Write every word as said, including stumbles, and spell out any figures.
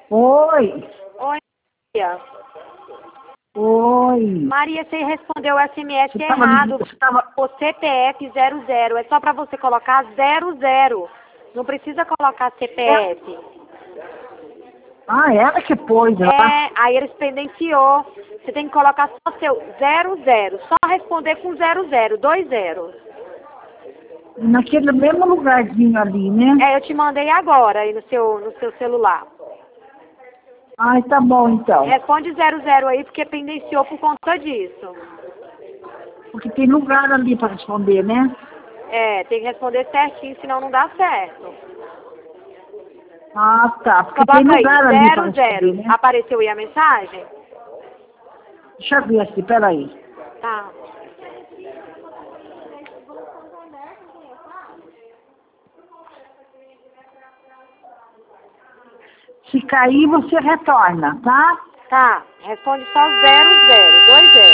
Oi. Oi, Maria. Oi. Maria, você respondeu o S M S Você tava errado. me- você tava... O C P F zero zero. É só pra você colocar zero zero. Não precisa colocar C P F. Ah, ela que pôs lá. É, aí eles pendenciou. Você tem que colocar só seu zero zero. Só responder com zero zero, dois zeros. Naquele mesmo lugarzinho ali, né? É, eu te mandei agora aí no seu, no seu celular. Ai, tá bom então. Responde zero zero aí, porque pendenciou por conta disso. Porque tem lugar ali para responder, né? É, tem que responder certinho, senão não dá certo. Ah, tá. Porque tem Coloca aí, lugar ali para zero zero. responder, né? Apareceu aí a mensagem? Deixa eu ver aqui, peraí. Tá. Se cair, você retorna, tá? Tá. Responde só zero zero, dois zeros.